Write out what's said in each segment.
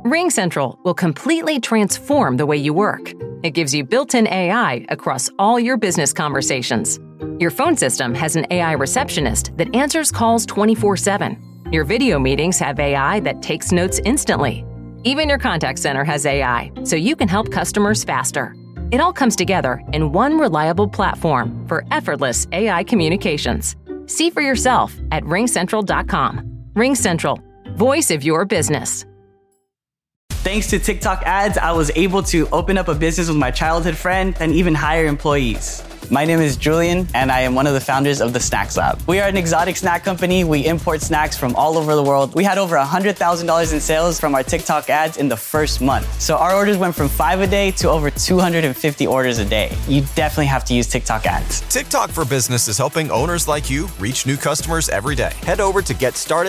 RingCentral will completely transform the way you work. It gives you built-in AI across all your business conversations. Your phone system has an AI receptionist that answers calls 24/7. Your video meetings have AI that takes notes instantly. Even your contact center has AI, so you can help customers faster. It all comes together in one reliable platform for effortless AI communications. See for yourself at ringcentral.com. RingCentral, voice of your business. Thanks to TikTok ads, I was able to open up a business with my childhood friend and even hire employees. My name is Julian, and I am one of the founders of the Snacks Lab. We are an exotic snack company. We import snacks from all over the world. We had over $100,000 in sales from our TikTok ads in the first month. So our orders went from 5 a day to over 250 orders a day. You definitely have to use TikTok ads. TikTok for Business is helping owners like you reach new customers every day. Head over to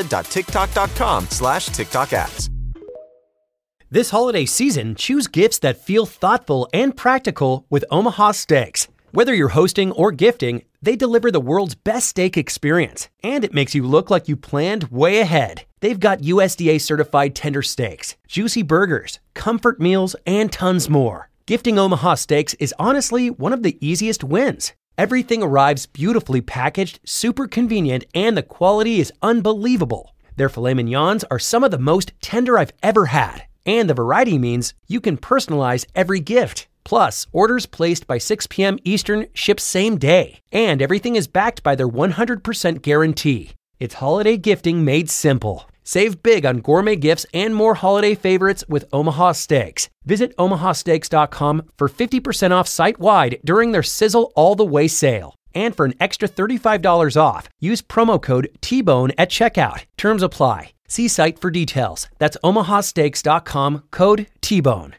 getstarted.tiktok.com/TikTok ads. This holiday season, choose gifts that feel thoughtful and practical with Omaha Steaks. Whether you're hosting or gifting, they deliver the world's best steak experience, and it makes you look like you planned way ahead. They've got USDA certified tender steaks, juicy burgers, comfort meals, and tons more. Gifting Omaha Steaks is honestly one of the easiest wins. Everything arrives beautifully packaged, super convenient, and the quality is unbelievable. Their filet mignons are some of the most tender I've ever had. And the variety means you can personalize every gift. Plus, orders placed by 6 p.m. Eastern ship same day. And everything is backed by their 100% guarantee. It's holiday gifting made simple. Save big on gourmet gifts and more holiday favorites with Omaha Steaks. Visit omahasteaks.com for 50% off site-wide during their Sizzle All the Way sale. And for an extra $35 off, use promo code TBONE at checkout. Terms apply. See site for details. That's omahasteaks.com, code TBONE.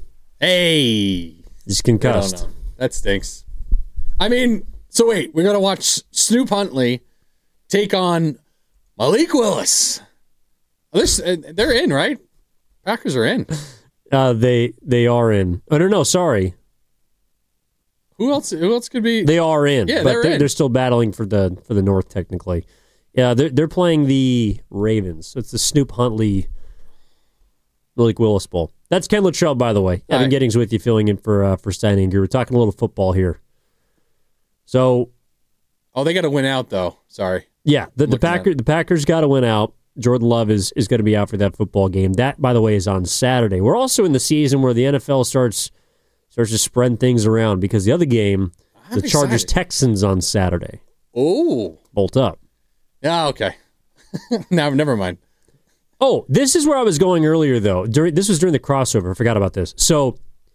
Hey. He's concussed. I don't know. That stinks. I mean, so wait, we're going to watch Snoop Huntley take on Malik Willis. They're in, right? Packers are in. They are in. Oh, no, sorry. Who else could be? They are in. Yeah, but they're in. They're still battling for the North, technically. Yeah, they're playing the Ravens. So it's the Snoop Huntley Malik Willis Bowl. That's Ken Luttrell, by the way. Evan Giddings with you, filling in for Stan Anger. We're talking a little football here. So, they got to win out though. Sorry. Yeah, the Packers got to win out. Jordan Love is going to be out for that football game. That, by the way, is on Saturday. We're also in the season where the NFL starts to spread things around because the other game, the Chargers Texans on Saturday. Oh, bolt up. Yeah, okay. Now, never mind. Oh, this is where I was going earlier, though. This was during the crossover. I forgot about this. So,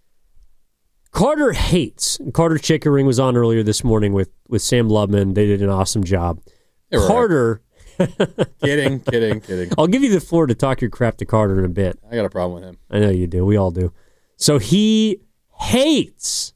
Carter Chickering was on earlier this morning with Sam Lubman. They did an awesome job. Carter. Kidding. I'll give you the floor to talk your crap to Carter in a bit. I got a problem with him. I know you do. We all do. So, he hates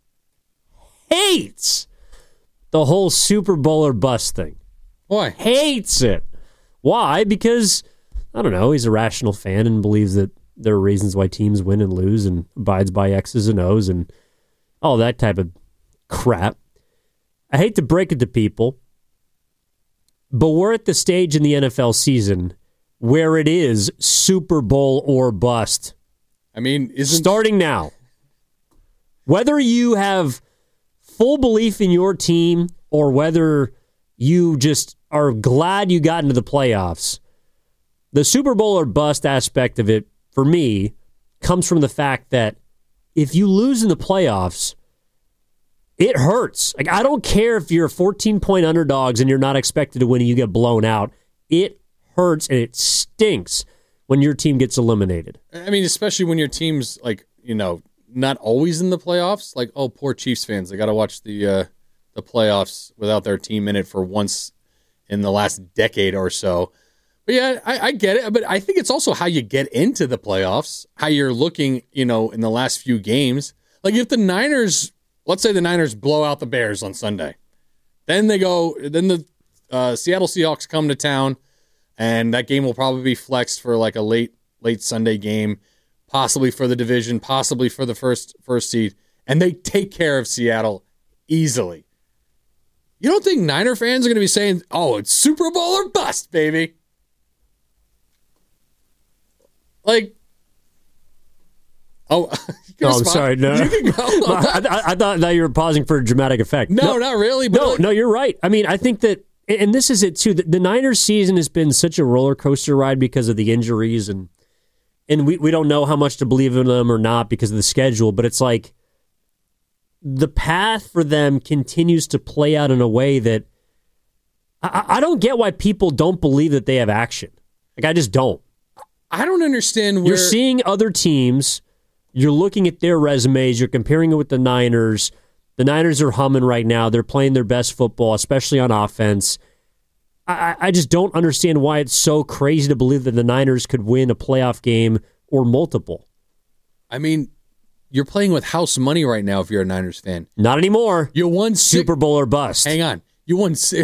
the whole Super Bowl or bust thing. Why? Hates it. Why? Because, I don't know, he's a rational fan and believes that there are reasons why teams win and lose and abides by X's and O's and all that type of crap. I hate to break it to people, but we're at the stage in the NFL season where it is Super Bowl or bust. I mean, starting now. Whether you have full belief in your team or whether you just are glad you got into the playoffs, the Super Bowl or bust aspect of it, for me, comes from the fact that if you lose in the playoffs, it hurts. Like, I don't care if you're 14-point underdogs and you're not expected to win and you get blown out. It hurts and it stinks when your team gets eliminated. I mean, especially when your team's, like, not always in the playoffs. Like, oh, poor Chiefs fans. They got to watch the playoffs without their team in it for once in the last decade or so. But yeah, I get it. But I think it's also how you get into the playoffs, how you're looking, in the last few games. Like if the Niners, let's say the Niners blow out the Bears on Sunday, then the Seattle Seahawks come to town, and that game will probably be flexed for like a late Sunday game, possibly for the division, possibly for the first seed, and they take care of Seattle easily. You don't think Niner fans are going to be saying, "Oh, it's Super Bowl or bust, baby"? Like, Oh, I'm sorry. No. You can go. I thought that you were pausing for a dramatic effect. No, not really. But No, you're right. I mean, I think that, and this is it too. The Niners season has been such a roller coaster ride because of the injuries, and we don't know how much to believe in them or not because of the schedule. But it's like the path for them continues to play out in a way that I don't get why people don't believe that they have action. Like, I just don't. I don't understand where You're seeing other teams. You're looking at their resumes. You're comparing it with the Niners. The Niners are humming right now. They're playing their best football, especially on offense. I just don't understand why it's so crazy to believe that the Niners could win a playoff game or multiple. I mean, you're playing with house money right now if you're a Niners fan. Not anymore. You won Super Bowl or bust. Hang on. You won Super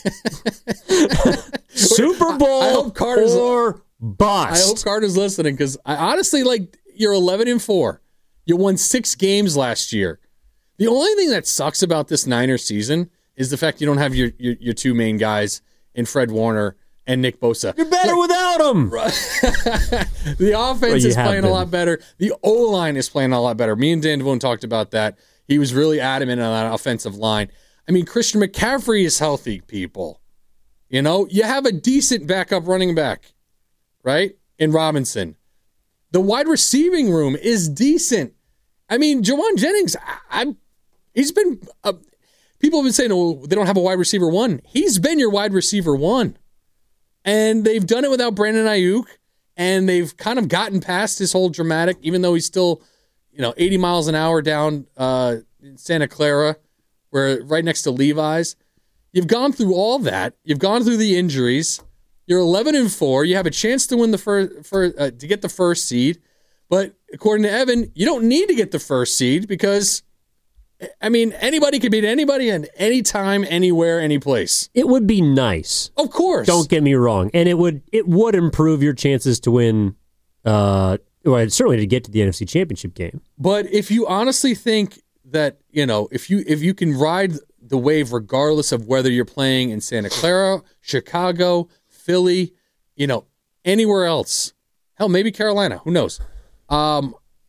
Bowl I hope Carter's, or bust. I hope Carter's listening because I honestly, like, you're 11-4. You won 6 games last year. The only thing that sucks about this Niners season is the fact you don't have your two main guys in Fred Warner and Nick Bosa. You're better without them. The offense is playing a lot better. The O-line is playing a lot better. Me and Dan Devone talked about that. He was really adamant on that offensive line. I mean, Christian McCaffrey is healthy, people. You know, you have a decent backup running back, right? In Robinson. The wide receiving room is decent. I mean, Jawan Jennings, he's been, people have been saying, oh, they don't have a wide receiver one. He's been your wide receiver one. And they've done it without Brandon Ayuk, and they've kind of gotten past his whole dramatic, even though he's still, 80 miles an hour down in Santa Clara, where right next to Levi's. You've gone through all that. You've gone through the injuries. You're 11-4. You have a chance to win the to get the first seed. But according to Evan, you don't need to get the first seed because, I mean, anybody can beat anybody at any time, anywhere, any place. It would be nice. Of course. Don't get me wrong. And it would improve your chances to win, certainly to get to the NFC Championship game. But if you honestly think that, if you can ride the wave regardless of whether you're playing in Santa Clara, Chicago, Philly, anywhere else. Hell, maybe Carolina. Who knows? I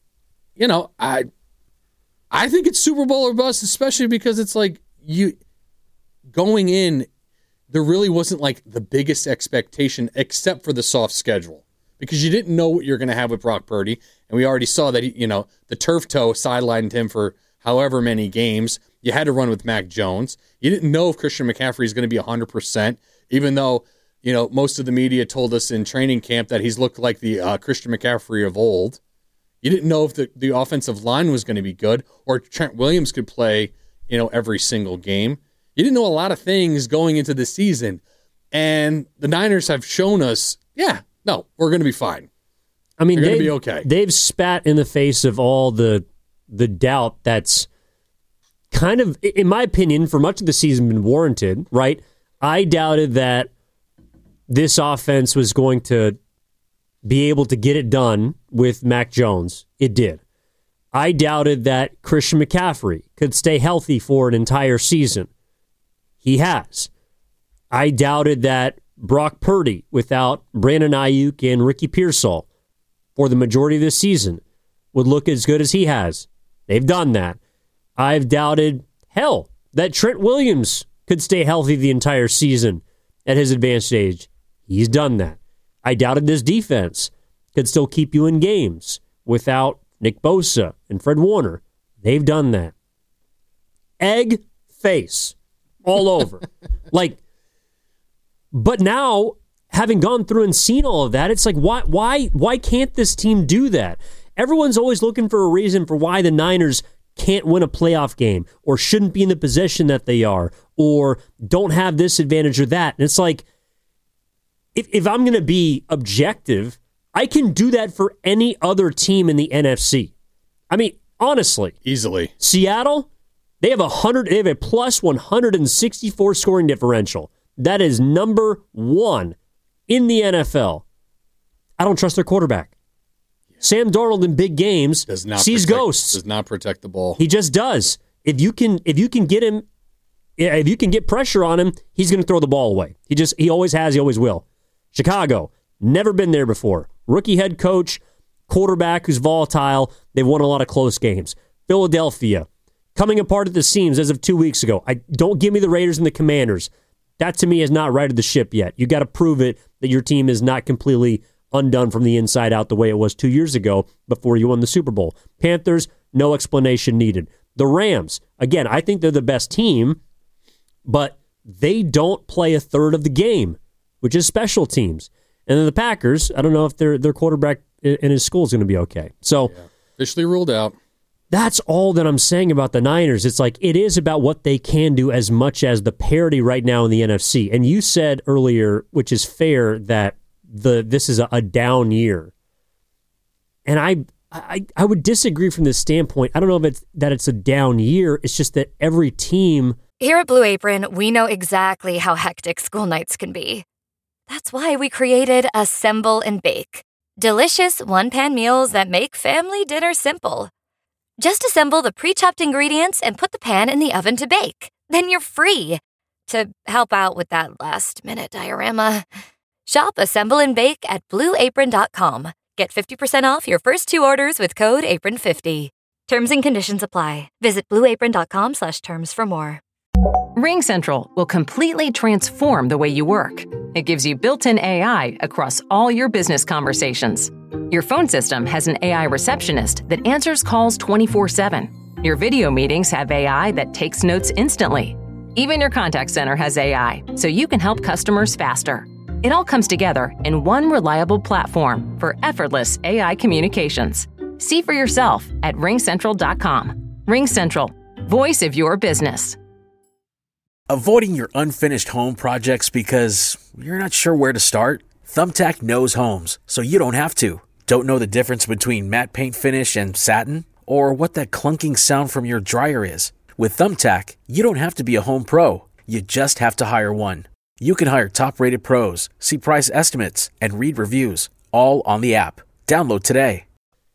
think it's Super Bowl or bust, especially because it's like you going in, there really wasn't like the biggest expectation except for the soft schedule because you didn't know what you're going to have with Brock Purdy. And we already saw that, the turf toe sidelined him for however many games. You had to run with Mac Jones. You didn't know if Christian McCaffrey is going to be 100%, even though, most of the media told us in training camp that he's looked like the Christian McCaffrey of old. You didn't know if the offensive line was going to be good or Trent Williams could play, every single game. You didn't know a lot of things going into the season. And the Niners have shown us, we're going to be fine. I mean, they're going to be okay. They've spat in the face of all the doubt that's kind of, in my opinion, for much of the season been warranted, right? I doubted that this offense was going to be able to get it done with Mac Jones. It did. I doubted that Christian McCaffrey could stay healthy for an entire season. He has. I doubted that Brock Purdy, without Brandon Ayuk and Ricky Pearsall for the majority of this season, would look as good as he has. They've done that. I've doubted, that Trent Williams could stay healthy the entire season at his advanced age. He's done that. I doubted this defense could still keep you in games without Nick Bosa and Fred Warner. They've done that. Egg face all over. But now, having gone through and seen all of that, it's like, why can't this team do that? Everyone's always looking for a reason for why the Niners can't win a playoff game or shouldn't be in the position that they are or don't have this advantage or that. And it's like, if I'm going to be objective, I can do that for any other team in the NFC. I mean, honestly. Easily. Seattle, they have a plus 164 scoring differential. That is number 1 in the NFL. I don't trust their quarterback. Sam Darnold in big games sees ghosts. Does not protect the ball. He just does. If you can get him, if you can get pressure on him, he's going to throw the ball away. He always has. He always will. Chicago, never been there before. Rookie head coach, quarterback who's volatile. They've won a lot of close games. Philadelphia, coming apart at the seams as of 2 weeks ago. Don't give me the Raiders and the Commanders. That, to me, has not righted the ship yet. You got to prove it that your team is not completely undone from the inside out the way it was 2 years ago before you won the Super Bowl. Panthers, no explanation needed. The Rams, again, I think they're the best team, but they don't play a third of the game, which is special teams. And then the Packers, I don't know if their quarterback in his school is going to be okay. So officially ruled out. That's all that I'm saying about the Niners. It's like it is about what they can do as much as the parity right now in the NFC. And you said earlier, which is fair, that this is a down year. And I would disagree from this standpoint. I don't know if it's a down year. It's just that every team... Here at Blue Apron, we know exactly how hectic school nights can be. That's why we created Assemble and Bake. Delicious one-pan meals that make family dinner simple. Just assemble the pre-chopped ingredients and put the pan in the oven to bake. Then you're free to help out with that last-minute diorama. Shop Assemble and Bake at BlueApron.com. Get 50% off your first 2 orders with code APRON50. Terms and conditions apply. Visit BlueApron.com/terms for more. RingCentral will completely transform the way you work. It gives you built-in AI across all your business conversations. Your phone system has an AI receptionist that answers calls 24/7. Your video meetings have AI that takes notes instantly. Even your contact center has AI, so you can help customers faster. It all comes together in one reliable platform for effortless AI communications. See for yourself at ringcentral.com. RingCentral, voice of your business. Avoiding your unfinished home projects because you're not sure where to start? Thumbtack knows homes, so you don't have to. Don't know the difference between matte paint finish and satin? Or what that clunking sound from your dryer is? With Thumbtack, you don't have to be a home pro. You just have to hire one. You can hire top-rated pros, see price estimates, and read reviews, all on the app. Download today.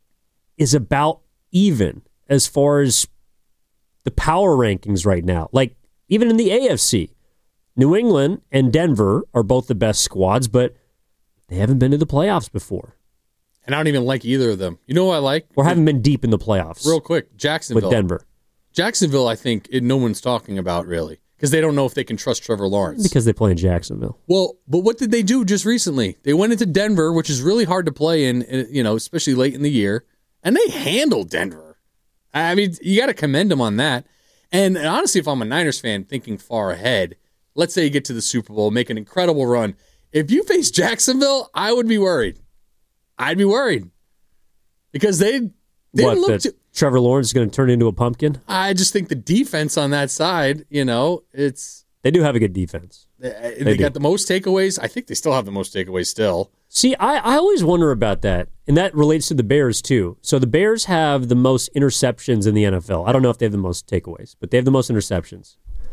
Is about even as far as the power rankings right now. Like, even in the AFC, New England and Denver are both the best squads, but they haven't been to the playoffs before. And I don't even like either of them. You know what I like? Or haven't been deep in the playoffs. Real quick, Jacksonville. With Denver. Jacksonville, I think, no one's talking about, really, because they don't know if they can trust Trevor Lawrence. Because they play in Jacksonville. Well, but what did they do just recently? They went into Denver, which is really hard to play in, especially late in the year, and they handled Denver. I mean, you got to commend them on that. And honestly, if I'm a Niners fan thinking far ahead, let's say you get to the Super Bowl, make an incredible run. If you face Jacksonville, I would be worried. I'd be worried. Because they look to... Trevor Lawrence is going to turn into a pumpkin? I just think the defense on that side, it's... They do have a good defense. They got the most takeaways. I think they still have the most takeaways still. See, I always wonder about that, and that relates to the Bears, too. So the Bears have the most interceptions in the NFL. I don't know if they have the most takeaways, but they have the most interceptions.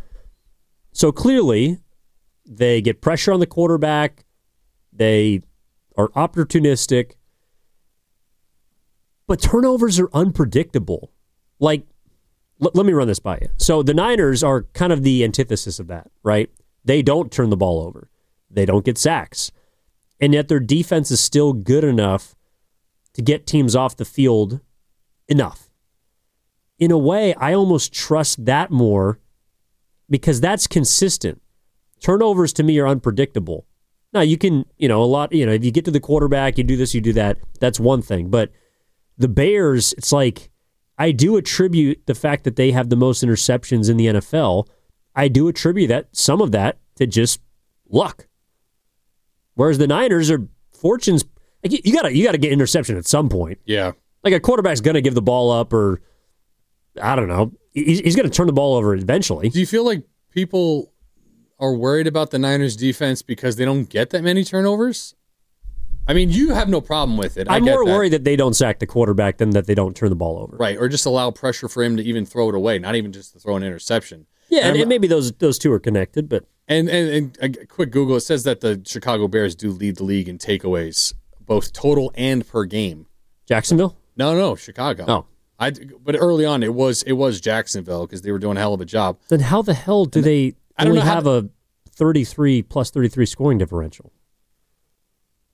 So clearly, they get pressure on the quarterback. They are opportunistic. But turnovers are unpredictable. Like, let me run this by you. So the Niners are kind of the antithesis of that, right? They don't turn the ball over. They don't get sacks. And yet their defense is still good enough to get teams off the field enough. In a way, I almost trust that more because that's consistent. Turnovers to me are unpredictable. Now, you can, if you get to the quarterback, you do this, you do that, that's one thing. But the Bears, it's like, I do attribute the fact that they have the most interceptions in the NFL. I do attribute some of that to just luck. Whereas the Niners are fortunes. Like you gotta get interception at some point. Yeah. Like a quarterback's gonna give the ball up, or I don't know. He's gonna turn the ball over eventually. Do you feel like people are worried about the Niners defense because they don't get that many turnovers? I mean, you have no problem with it. I'm more worried that they don't sack the quarterback than that they don't turn the ball over. Right, or just allow pressure for him to even throw it away, not even just to throw an interception. Yeah, and maybe those two are connected, but... And a quick Google, it says that the Chicago Bears do lead the league in takeaways, both total and per game. Jacksonville? No, Chicago. Oh. But early on, it was Jacksonville because they were doing a hell of a job. Then how the hell do they only have a 33 plus 33 scoring differential?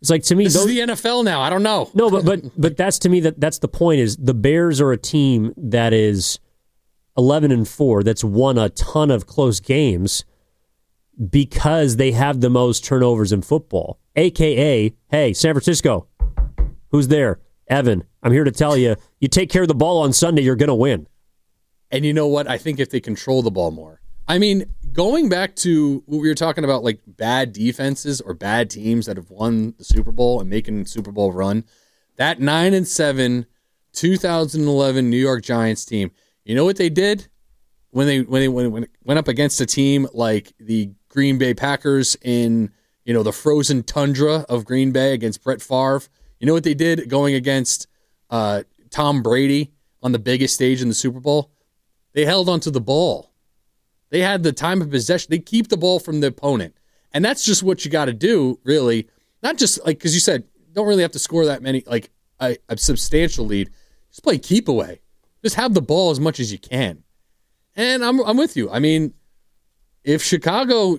It's like, to me, This is the NFL now. I don't know. No, but that's, to me, that's the point, is the Bears are a team that is 11-4, that's won a ton of close games because they have the most turnovers in football. AKA, hey, San Francisco, who's there? Evan, I'm here to tell you, you take care of the ball on Sunday, you're going to win. And you know what? I think if they control the ball more. I mean, going back to what we were talking about, like bad defenses or bad teams that have won the Super Bowl and making Super Bowl run, that 9-7 2011 New York Giants team, you know what they did when they went up against a team like the Green Bay Packers in, you know, the frozen tundra of Green Bay against Brett Favre? You know what they did going against Tom Brady on the biggest stage in the Super Bowl? They held onto the ball. They had the time of possession. They keep the ball from the opponent. And that's just what you got to do, really. Not just, like, because you said, don't really have to score that many, like, a substantial lead. Just play keep away. Just have the ball as much as you can. And I'm with you. I mean, if Chicago,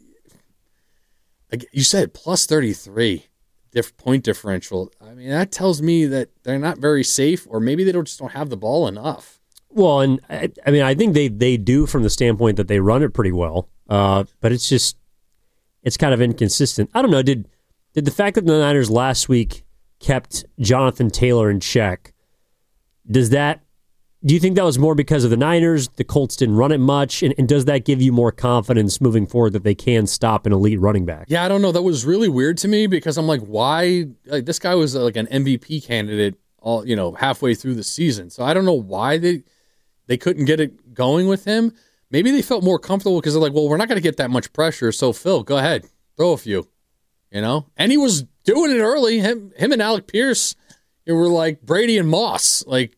like you said, plus 33 point differential, I mean, that tells me that they're not very safe, or maybe they just don't have the ball enough. Well, and I mean, I think they do from the standpoint that they run it pretty well, but it's kind of inconsistent. I don't know. Did the fact that the Niners last week kept Jonathan Taylor in check, do you think that was more because of the Niners? The Colts didn't run it much, and does that give you more confidence moving forward that they can stop an elite running back? Yeah, I don't know. That was really weird to me because I'm like, why? Like, this guy was like an MVP candidate all, you know, halfway through the season. So I don't know why they couldn't get it going with him. Maybe they felt more comfortable because they're like, well, we're not going to get that much pressure. So, Phil, go ahead. Throw a few, you know? And he was doing it early. Him and Alec Pierce, they were like Brady and Moss. Like,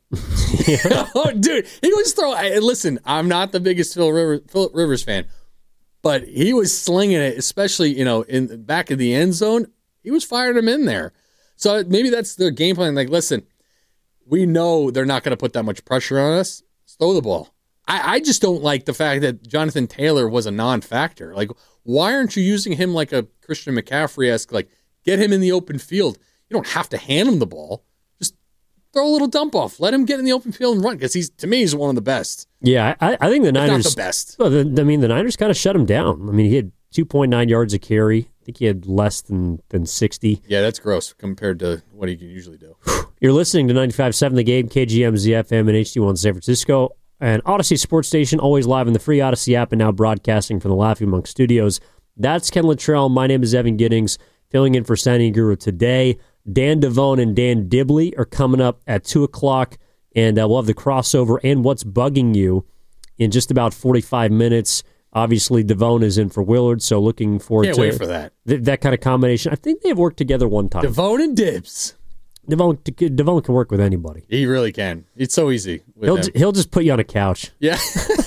oh, dude, he was throwing. Listen, I'm not the biggest Phillip Rivers fan, but he was slinging it, especially, you know, in the back of the end zone. He was firing them in there. So maybe that's their game plan. Like, listen, we know they're not going to put that much pressure on us. Throw the ball. I just don't like the fact that Jonathan Taylor was a non-factor. Like, why aren't you using him like a Christian McCaffrey-esque, like, get him in the open field? You don't have to hand him the ball. Just throw a little dump off. Let him get in the open field and run, because to me, he's one of the best. Yeah, I think the Niners... not the best. Well, the Niners kind of shut him down. I mean, he had 2.9 yards a carry. I think he had less than 60. Yeah, that's gross compared to what he can usually do. You're listening to 95.7 The Game, KGMZ FM and HD1 San Francisco, and Odyssey Sports Station, always live in the free Odyssey app and now broadcasting from the Laughing Monk Studios. That's Ken Luttrell. My name is Evan Giddings, filling in for Sandy Guru today. Dan Devone and Dan Dibley are coming up at 2 o'clock, and we'll have the crossover and What's Bugging You in just about 45 minutes. Obviously, Devone is in for Willard, so looking forward Can't to wait for that. That kind of combination. I think they've worked together one time. Devone and Dibs. Devone can work with anybody. He really can. It's so easy with him. He'll just put you on a couch. Yeah.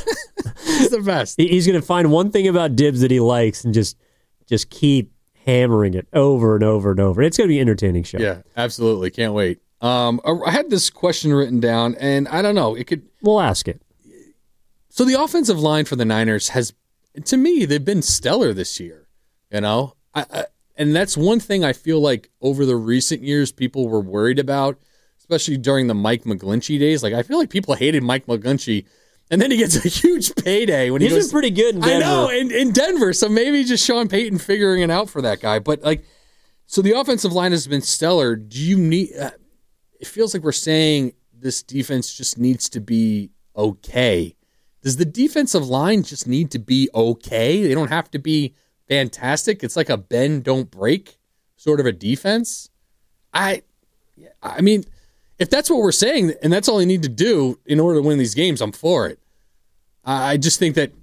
He's the best. He's going to find one thing about Dibs that he likes and just keep hammering it over and over and over. It's going to be an entertaining show. Yeah, absolutely. Can't wait. I had this question written down, and I don't know. We'll ask it. So the offensive line for the Niners has, to me, they've been stellar this year. You know, and that's one thing I feel like over the recent years people were worried about, especially during the Mike McGlinchey days. Like, I feel like people hated Mike McGlinchey, and then he gets a huge payday when he's been pretty good in Denver. I know, in Denver. So maybe just Sean Payton figuring it out for that guy. But like, so the offensive line has been stellar. Do you need? It feels like we're saying this defense just needs to be okay. Does the defensive line just need to be okay? They don't have to be fantastic. It's like a bend, don't break sort of a defense. I mean, if that's what we're saying, and that's all they need to do in order to win these games, I'm for it. I just think that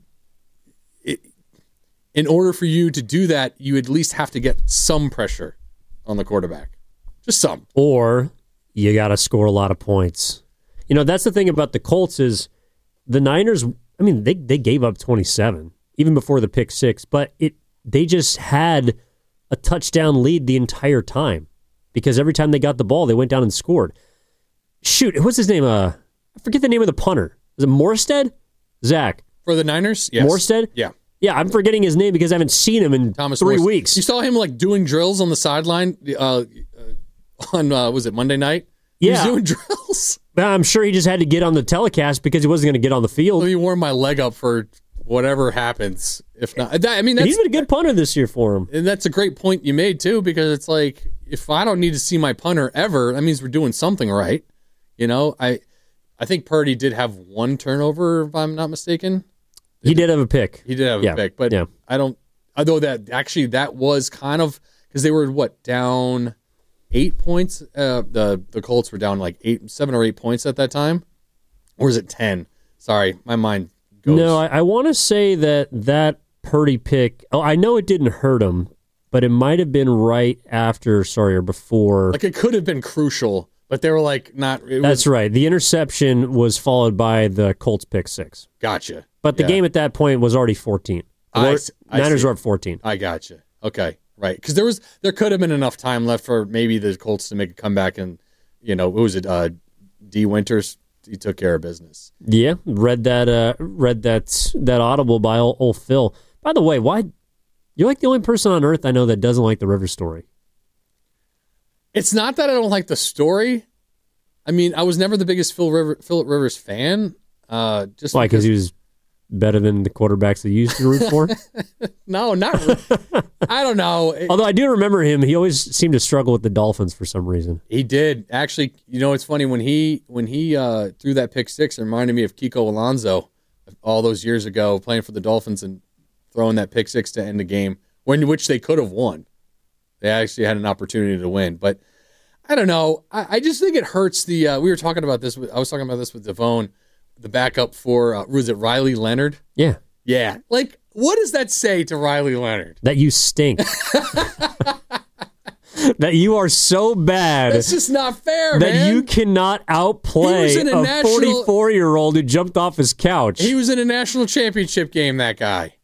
in order for you to do that, you at least have to get some pressure on the quarterback. Just some. Or you got to score a lot of points. You know, that's the thing about the Colts is the Niners, I mean, they gave up 27, even before the pick six, but they just had a touchdown lead the entire time because every time they got the ball, they went down and scored. Shoot, what's his name? I forget the name of the punter. Is it Morstead? Zach. For the Niners? Yes. Morstead? Yeah. Yeah, I'm forgetting his name because I haven't seen him in Thomas 3 Morse. weeks. You saw him like doing drills on the sideline on was it Monday night? He was Yeah. doing drills. I'm sure he just had to get on the telecast because he wasn't going to get on the field. Let me warm my leg up for whatever happens. If not, I mean, He's been a good punter this year for him. and that's a great point you made too, because it's like if I don't need to see my punter ever, that means we're doing something right. You know, I think Purdy did have one turnover, if I'm not mistaken. He did have a pick. He did have a pick, but yeah. I don't. Although that was kind of because they were down 8 points. The Colts were down like 7 or 8 points at that time, or is it 10? Sorry, my mind goes. No, I want to say that Purdy pick. Oh, I know it didn't hurt him, but it might have been right after. Sorry, or before. Like it could have been crucial, but they were like not. That's right. The interception was followed by the Colts pick 6. Gotcha. But the game at that point was already 14. I Niners see. were up 14. I gotcha. Okay, right. Because there could have been enough time left for maybe the Colts to make a comeback, and who was it? D. Winters. He took care of business. Yeah, read that audible by old Phil. By the way, why you're like the only person on earth I know that doesn't like the Rivers story. It's not that I don't like the story. I mean, I was never the biggest Philip Rivers fan. Just why? Because he was better than the quarterbacks that you used to root for? No, not really. I don't know. Although I do remember him, he always seemed to struggle with the Dolphins for some reason. He did. Actually, it's funny when he threw that pick 6, it reminded me of Kiko Alonso all those years ago playing for the Dolphins and throwing that pick 6 to end the game, which they could have won. They actually had an opportunity to win, but I don't know. I just think it hurts the. We were talking about this. I was talking about this with Devone, the backup for was it Riley Leonard? Yeah. Yeah. Like, what does that say to Riley Leonard? That you stink. That you are so bad. That's just not fair, that man. you cannot outplay a 44-year-old who jumped off his couch. He was in a national championship game, that guy.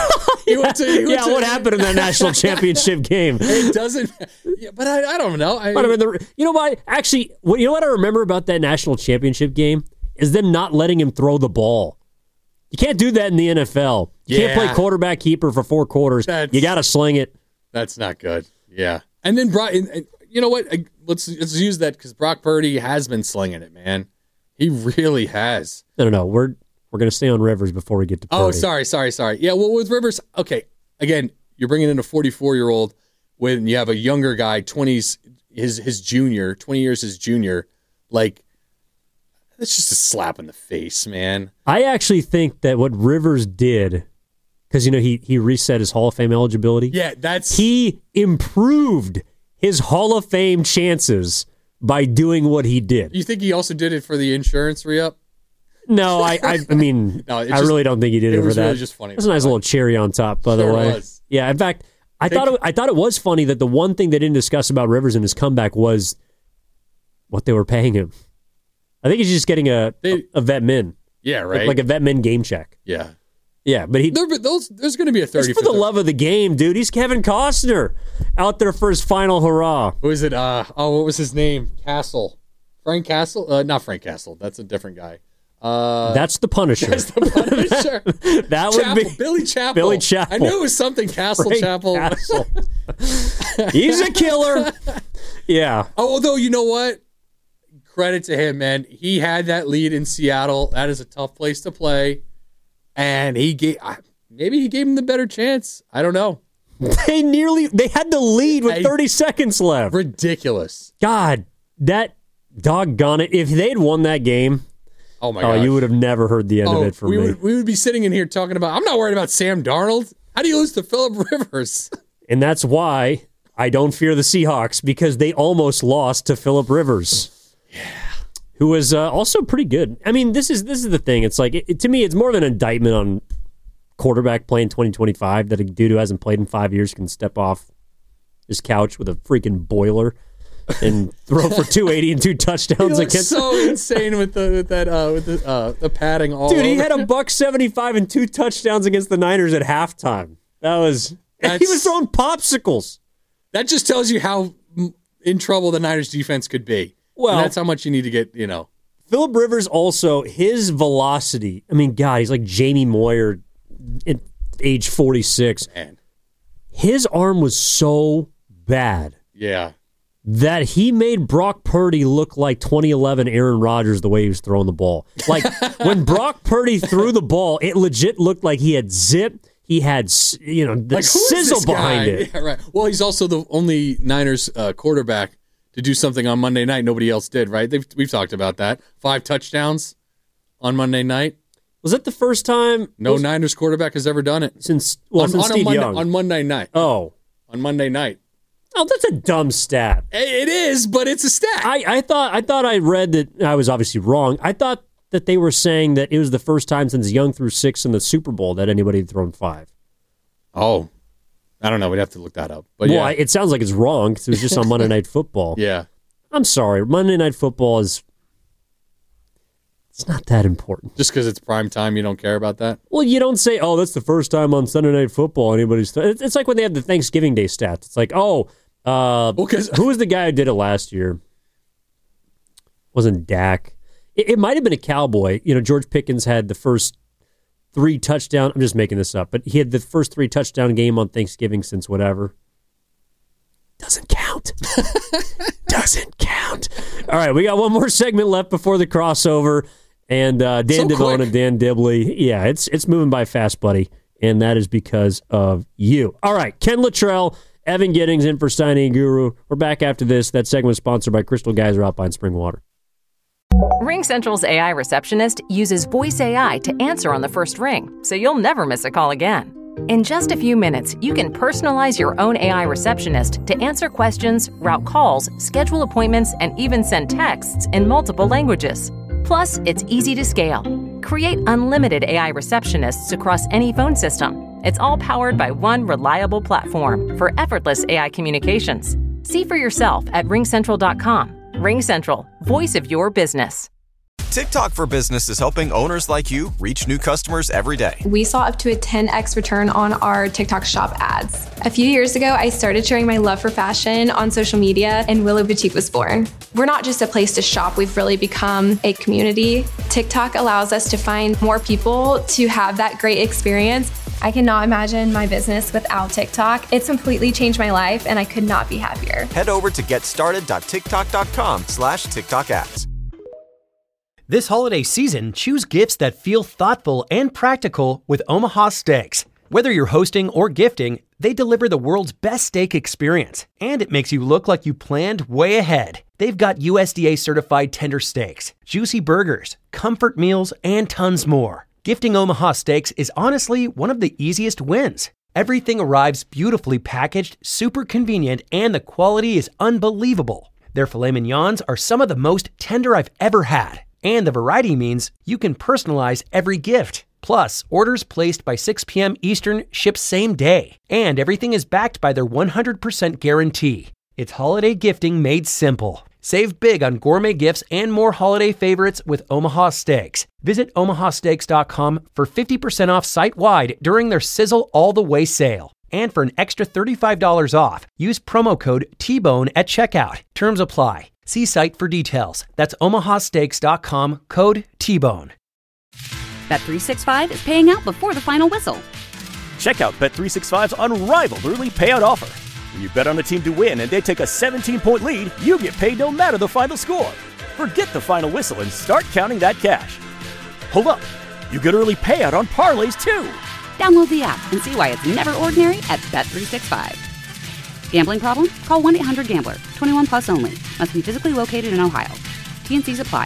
What happened in that national championship game? It doesn't. Yeah, but I don't know. You know what? Actually, you know what I remember about that national championship game is them not letting him throw the ball. You can't do that in the NFL. You can't play quarterback keeper for 4 quarters. You got to sling it. That's not good. Yeah. And then you know what? Let's use that because Brock Purdy has been slinging it, man. He really has. No. We're going to stay on Rivers before we get to Purdy. Oh, sorry. Yeah, well, with Rivers, okay, again, you're bringing in a 44-year-old when you have a younger guy, 20s, his junior, 20 years his junior. Like, it's just a slap in the face, man. I actually think that what Rivers did, because, he reset his Hall of Fame eligibility. Yeah, he improved his Hall of Fame chances by doing what he did. You think he also did it for the insurance re-up? No, I mean, no, I really don't think he did it for that. It was just funny. That's a nice little cherry on top, by the way. Was. Yeah, in fact, I thought it was funny that the one thing they didn't discuss about Rivers and his comeback was what they were paying him. I think he's just getting a vet min. Yeah, right. Like a vet min game check. Yeah. Yeah, but there's going to be a 30 for the love of the game, dude. He's Kevin Costner out there for his final hurrah. Who is it? What was his name? Castle. Frank Castle? Not Frank Castle. That's a different guy. That's the Punisher. That's the Punisher. That would be Billy Chapel. Billy Chapel. I knew it was something Castle Frank Chapel. Castle. He's a killer. Yeah. Oh, although you know what? Credit to him, man. He had that lead in Seattle. That is a tough place to play, and maybe he gave him the better chance. I don't know. They had the lead with 30 seconds left. Ridiculous. God, that doggone it. If they'd won that game, oh my God, you would have never heard the end of it from me. We would be sitting in here talking about, I'm not worried about Sam Darnold. How do you lose to Phillip Rivers? And that's why I don't fear the Seahawks, because they almost lost to Phillip Rivers. Yeah. Who was also pretty good. I mean, this is the thing. It's like, to me, it's more of an indictment on quarterback playing 2025 that a dude who hasn't played in 5 years can step off his couch with a freaking boiler and throw for 280 and 2 touchdowns against. So insane with the padding all. Dude, he over. had $175 and 2 touchdowns against the Niners at halftime. He was throwing popsicles. That just tells you how in trouble the Niners defense could be. Well, and that's how much you need to get, Phillip Rivers also, his velocity, I mean, God, he's like Jamie Moyer age 46. Man. His arm was so bad. Yeah. That he made Brock Purdy look like 2011 Aaron Rodgers the way he was throwing the ball. Like, when Brock Purdy threw the ball, it legit looked like he had zip. He had, the like, sizzle behind it. Yeah, right. Well, he's also the only Niners quarterback to do something on Monday night nobody else did, right? We've talked about that. 5 touchdowns on Monday night. Was that the first time? No Niners quarterback has ever done it. Since Steve Young. On Monday night. Oh. On Monday night. Oh, that's a dumb stat. It is, but it's a stat. I thought I read that. I was obviously wrong. I thought that they were saying that it was the first time since Young threw 6 in the Super Bowl that anybody had thrown 5. Oh, I don't know. We'd have to look that up. But well, it sounds like it's wrong because it was just on Monday Night Football. Yeah. I'm sorry. Monday Night Football it's not that important. Just because it's prime time, you don't care about that? Well, you don't say, oh, that's the first time on Sunday Night Football anybody's... It's like when they have the Thanksgiving Day stats. It's like, who was the guy who did it last year? Wasn't Dak. It might have been a Cowboy. George Pickens had the first 3 touchdown. I'm just making this up, but he had the first 3 touchdown game on Thanksgiving since whatever. Doesn't count. Doesn't count. All right, we got one more segment left before the crossover, and Dan Devone and Dan Dibley. Yeah, it's moving by fast, buddy, and that is because of you. All right, Ken Luttrell, Evan Giddings in for Steiny and Guru. We're back after this. That segment was sponsored by Crystal Geyser Alpine Spring Water. RingCentral's AI receptionist uses voice AI to answer on the first ring, so you'll never miss a call again. In just a few minutes, you can personalize your own AI receptionist to answer questions, route calls, schedule appointments, and even send texts in multiple languages. Plus, it's easy to scale. Create unlimited AI receptionists across any phone system. It's all powered by one reliable platform for effortless AI communications. See for yourself at ringcentral.com. RingCentral, voice of your business. TikTok for Business is helping owners like you reach new customers every day. We saw up to a 10x return on our TikTok shop ads. A few years ago, I started sharing my love for fashion on social media, and Willow Boutique was born. We're not just a place to shop, we've really become a community. TikTok allows us to find more people to have that great experience. I cannot imagine my business without TikTok. It's completely changed my life, and I could not be happier. Head over to getstarted.tiktok.com/TikTok ads. This holiday season, choose gifts that feel thoughtful and practical with Omaha Steaks. Whether you're hosting or gifting, they deliver the world's best steak experience, and it makes you look like you planned way ahead. They've got USDA certified tender steaks, juicy burgers, comfort meals, and tons more. Gifting Omaha Steaks is honestly one of the easiest wins. Everything arrives beautifully packaged, super convenient, and the quality is unbelievable. Their filet mignons are some of the most tender I've ever had. And the variety means you can personalize every gift. Plus, orders placed by 6 p.m. Eastern ship same day. And everything is backed by their 100% guarantee. It's holiday gifting made simple. Save big on gourmet gifts and more holiday favorites with Omaha Steaks. Visit omahasteaks.com for 50% off site-wide during their Sizzle All the Way sale. And for an extra $35 off, use promo code TBONE at checkout. Terms apply. See site for details. That's omahasteaks.com, code TBONE. Bet365 is paying out before the final whistle. Check out Bet365's unrivaled early payout offer. When you bet on a team to win and they take a 17-point lead, you get paid no matter the final score. Forget the final whistle and start counting that cash. Hold up. You get early payout on parlays, too. Download the app and see why it's never ordinary at Bet365. Gambling problem? Call 1-800-GAMBLER. 21 plus only. Must be physically located in Ohio. T&Cs apply.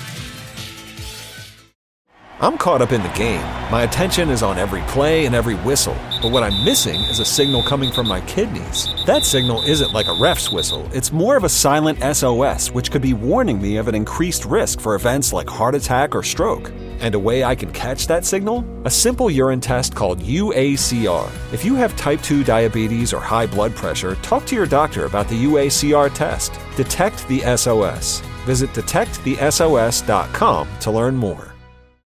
I'm caught up in the game. My attention is on every play and every whistle. But what I'm missing is a signal coming from my kidneys. That signal isn't like a ref's whistle. It's more of a silent SOS, which could be warning me of an increased risk for events like heart attack or stroke. And a way I can catch that signal? A simple urine test called UACR. If you have type 2 diabetes or high blood pressure, talk to your doctor about the UACR test. Detect the SOS. Visit detectthesos.com to learn more.